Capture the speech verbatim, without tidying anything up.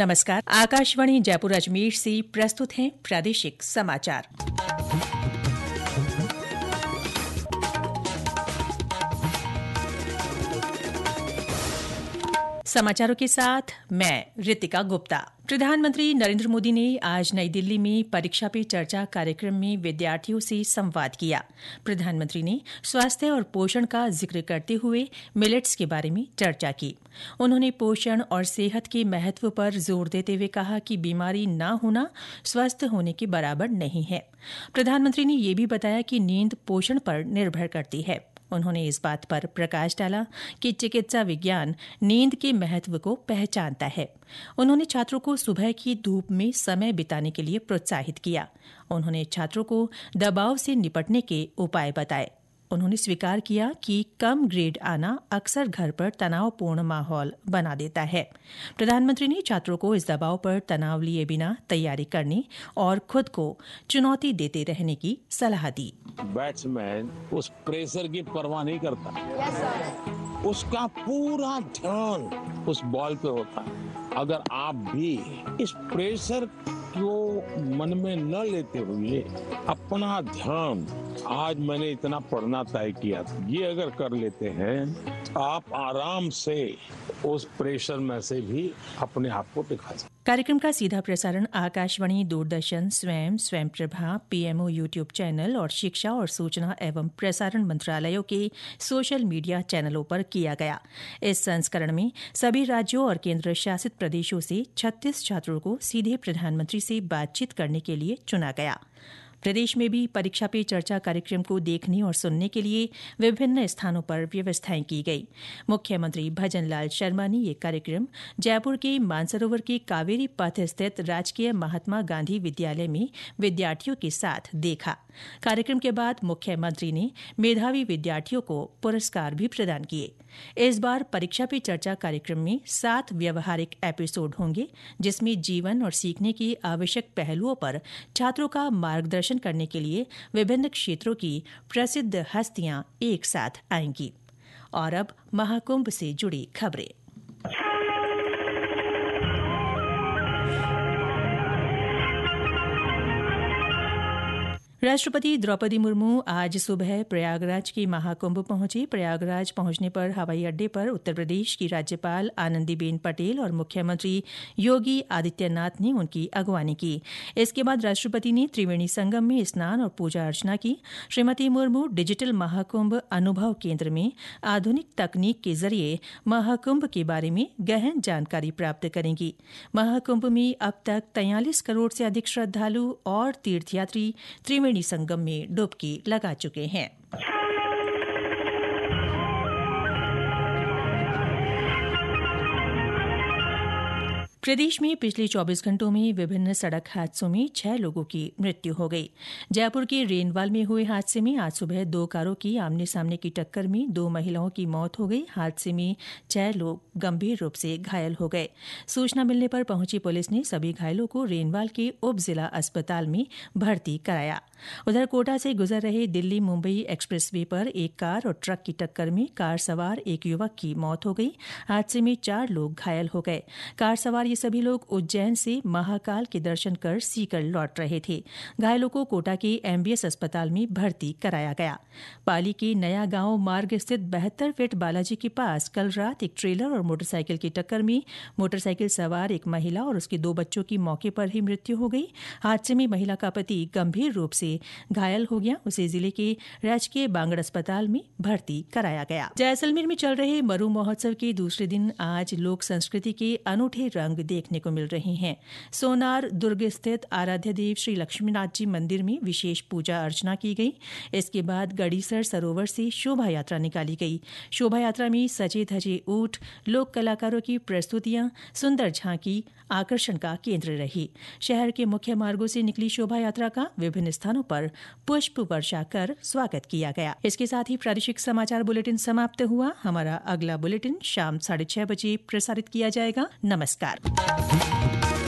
नमस्कार। आकाशवाणी जयपुर अजमेर से प्रस्तुत हैं प्रादेशिक समाचार। समाचारों के साथ मैं रितिका गुप्ता। प्रधानमंत्री नरेंद्र मोदी ने आज नई दिल्ली में परीक्षा पे चर्चा कार्यक्रम में विद्यार्थियों से संवाद किया। प्रधानमंत्री ने स्वास्थ्य और पोषण का जिक्र करते हुए मिलेट्स के बारे में चर्चा की। उन्होंने पोषण और सेहत के महत्व पर जोर देते हुए कहा कि बीमारी न होना स्वस्थ होने के बराबर नहीं है। प्रधानमंत्री ने यह भी बताया कि नींद पोषण पर निर्भर करती है। उन्होंने इस बात पर प्रकाश डाला कि चिकित्सा विज्ञान नींद के महत्व को पहचानता है। उन्होंने छात्रों को सुबह की धूप में समय बिताने के लिए प्रोत्साहित किया। उन्होंने छात्रों को दबाव से निपटने के उपाय बताए। उन्होंने स्वीकार किया कि कम ग्रेड आना अक्सर घर पर तनावपूर्ण माहौल बना देता है। प्रधानमंत्री ने छात्रों को इस दबाव पर तनाव लिए बिना तैयारी करने और खुद को चुनौती देते रहने की सलाह दी। बैट्समैन उस प्रेशर की परवाह नहीं करता। yes, उसका पूरा ध्यान उस बॉल पे होता है। अगर आप भी इस प्रेशर को मन में न लेते हुए अपना ध्यान, आज मैंने इतना पढ़ना तय किया था, ये अगर कर लेते हैं तो आप आराम से उस प्रेशर में से भी अपने आप को दिखा सकते। कार्यक्रम का सीधा प्रसारण आकाशवाणी, दूरदर्शन, स्वयं, स्वयं प्रभा, पीएमओ यूट्यूब चैनल और शिक्षा और सूचना एवं प्रसारण मंत्रालयों के सोशल मीडिया चैनलों पर किया गया। इस संस्करण में सभी राज्यों और केंद्र शासित प्रदेशों से छत्तीस छात्रों को सीधे प्रधानमंत्री से बातचीत करने के लिए चुना गया। प्रदेश में भी परीक्षा पे चर्चा कार्यक्रम को देखने और सुनने के लिए विभिन्न स्थानों पर व्यवस्थाएं की गई। मुख्यमंत्री भजन लाल शर्मा ने यह कार्यक्रम जयपुर के मानसरोवर के कावेरी पथ स्थित राजकीय महात्मा गांधी विद्यालय में विद्यार्थियों के साथ देखा। कार्यक्रम के बाद मुख्यमंत्री ने मेधावी विद्यार्थियों को पुरस्कार भी प्रदान किए। इस बार परीक्षा पे चर्चा कार्यक्रम में सात व्यवहारिक एपिसोड होंगे, जिसमें जीवन और सीखने की आवश्यक पहलुओं पर छात्रों का मार्गदर्शन करने के लिए विभिन्न क्षेत्रों की प्रसिद्ध हस्तियां एक साथ आएंगी। और अब महाकुंभ से जुड़ी खबरें। राष्ट्रपति द्रौपदी मुर्मू आज सुबह प्रयागराज के महाकुंभ पहुंची। प्रयागराज पहुंचने पर हवाई अड्डे पर उत्तर प्रदेश की राज्यपाल आनंदीबेन पटेल और मुख्यमंत्री योगी आदित्यनाथ ने उनकी अगवानी की। इसके बाद राष्ट्रपति ने त्रिवेणी संगम में स्नान और पूजा अर्चना की। श्रीमती मुर्मू डिजिटल महाकुंभ अनुभव केंद्र में आधुनिक तकनीक के जरिए महाकुंभ के बारे में गहन जानकारी प्राप्त करेंगी। महाकुंभ में अब तक तैंतालीस करोड़ से अधिक श्रद्धालु और तीर्थयात्री त्रिवेणी संगम में डुबकी लगा चुके हैं। प्रदेश में पिछले चौबीस घंटों में विभिन्न सड़क हादसों में छह लोगों की मृत्यु हो गई। जयपुर के रेनवाल में हुए हादसे में आज सुबह दो कारों की आमने सामने की टक्कर में दो महिलाओं की मौत हो गई। हादसे में छह लोग गंभीर रूप से घायल हो गए। सूचना मिलने पर पहुंची पुलिस ने सभी घायलों को रेनवाल के उप जिला अस्पताल में भर्ती कराया। उधर कोटा से गुजर रहे दिल्ली मुंबई एक्सप्रेसवे पर एक कार और ट्रक की टक्कर में कार सवार एक युवक की मौत हो गई। हादसे में चार लोग घायल हो गए। कार सवार ये सभी लोग उज्जैन से महाकाल के दर्शन कर सीकर लौट रहे थे। घायलों को कोटा के एमबीएस अस्पताल में भर्ती कराया गया। पाली के नया गांव मार्ग स्थित बहत्तर फीट बालाजी के पास कल रात एक ट्रेलर और मोटरसाइकिल की टक्कर में मोटरसाइकिल सवार एक महिला और उसके दो बच्चों की मौके पर ही मृत्यु हो गई। हादसे में महिला का पति गंभीर रूप से घायल हो गया। उसे जिले के राजकीय बांगड़ अस्पताल में भर्ती कराया गया। जैसलमेर में चल रहे मरु महोत्सव के दूसरे दिन आज लोक संस्कृति के अनूठे रंग देखने को मिल रहे हैं। सोनार दुर्ग स्थित आराध्य देव श्री लक्ष्मीनाथ जी मंदिर में विशेष पूजा अर्चना की गई। इसके बाद गड़ीसर सरोवर से शोभा यात्रा निकाली गई। शोभा यात्रा में सजे धजे ऊंट, लोक कलाकारों की प्रस्तुतियां, सुंदर झांकी आकर्षण का केंद्र रही। शहर के मुख्य मार्गों से निकली शोभा यात्रा का विभिन्न स्थानों पर पुष्प वर्षा कर स्वागत किया गया। इसके साथ ही प्रादेशिक समाचार बुलेटिन समाप्त हुआ। हमारा अगला बुलेटिन शाम साढ़े छह बजे प्रसारित किया जाएगा। नमस्कार।